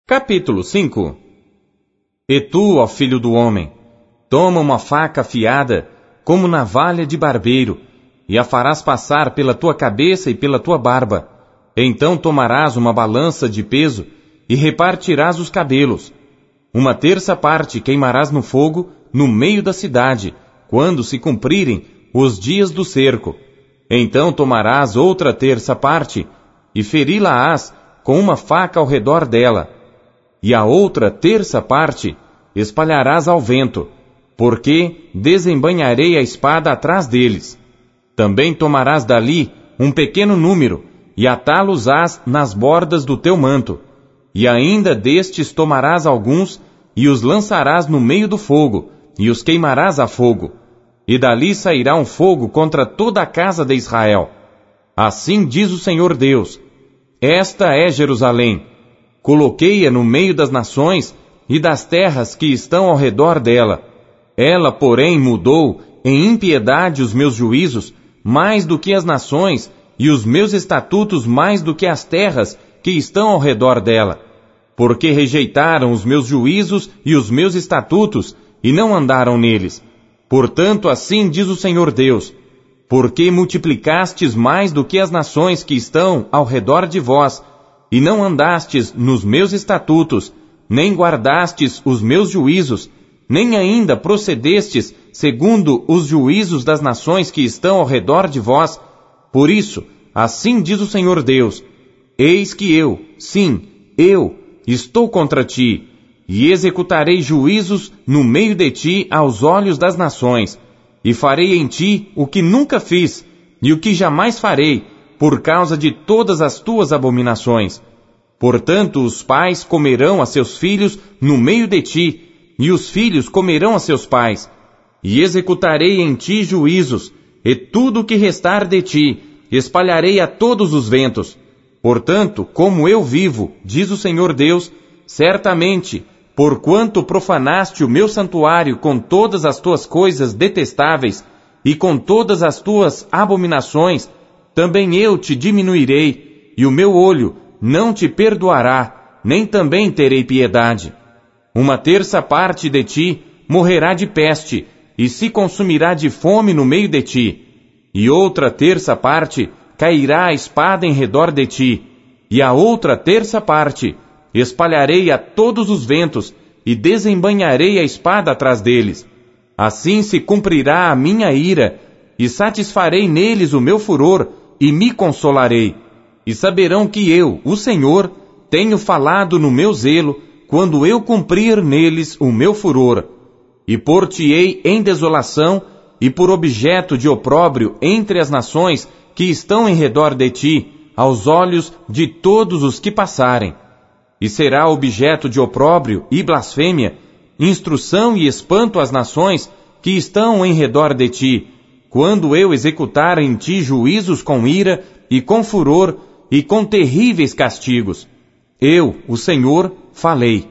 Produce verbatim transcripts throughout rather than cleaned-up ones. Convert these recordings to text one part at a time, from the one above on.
Capítulo cinco. E tu, ó filho do homem, toma uma faca afiada, como navalha de barbeiro, e a farás passar pela tua cabeça e pela tua barba. Então tomarás uma balança de peso, e repartirás os cabelos. Uma terça parte queimarás no fogo, no meio da cidade, quando se cumprirem os dias do cerco. Então tomarás outra terça parte, e feri-la-ás com uma faca ao redor dela. E a outra terça parte espalharás ao vento, porque desembainharei a espada atrás deles. Também tomarás dali um pequeno número, e atá-los-ás nas bordas do teu manto. E ainda destes tomarás alguns, e os lançarás no meio do fogo, e os queimarás a fogo. E dali sairá um fogo contra toda a casa de Israel. Assim diz o Senhor Deus: esta é Jerusalém. Coloquei-a no meio das nações e das terras que estão ao redor dela. Ela, porém, mudou em impiedade os meus juízos mais do que as nações, e os meus estatutos mais do que as terras que estão ao redor dela. Porque rejeitaram os meus juízos e os meus estatutos, e não andaram neles. Portanto, assim diz o Senhor Deus: porque multiplicastes mais do que as nações que estão ao redor de vós, e não andastes nos meus estatutos, nem guardastes os meus juízos, nem ainda procedestes segundo os juízos das nações que estão ao redor de vós. Por isso, assim diz o Senhor Deus: eis que eu, sim, eu, estou contra ti, e executarei juízos no meio de ti aos olhos das nações, e farei em ti o que nunca fiz, e o que jamais farei, por causa de todas as tuas abominações. Portanto, os pais comerão a seus filhos no meio de ti, e os filhos comerão a seus pais. E executarei em ti juízos, e tudo o que restar de ti espalharei a todos os ventos. Portanto, como eu vivo, diz o Senhor Deus, certamente, porquanto profanaste o meu santuário com todas as tuas coisas detestáveis, e com todas as tuas abominações, também eu te diminuirei, e o meu olho não te perdoará, nem também terei piedade. Uma terça parte de ti morrerá de peste, e se consumirá de fome no meio de ti. E outra terça parte cairá a espada em redor de ti, e a outra terça parte espalharei a todos os ventos, e desembainharei a espada atrás deles. Assim se cumprirá a minha ira, e satisfarei neles o meu furor, e me consolarei. E saberão que eu, o Senhor, tenho falado no meu zelo, quando eu cumprir neles o meu furor. E pôr-te-ei em desolação, e por objeto de opróbrio entre as nações que estão em redor de ti, aos olhos de todos os que passarem. E será objeto de opróbrio e blasfêmia, instrução e espanto às nações que estão em redor de ti, quando eu executar em ti juízos com ira e com furor e com terríveis castigos. Eu, o Senhor, falei.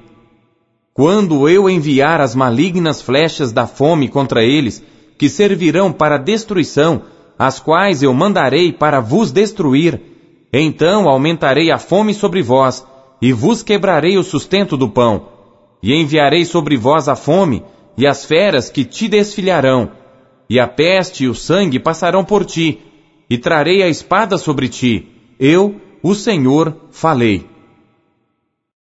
Quando eu enviar as malignas flechas da fome contra eles, que servirão para destruição, as quais eu mandarei para vos destruir, então aumentarei a fome sobre vós, e vos quebrarei o sustento do pão, e enviarei sobre vós a fome, e as feras que te desfilharão, e a peste e o sangue passarão por ti, e trarei a espada sobre ti. Eu, o Senhor, falei.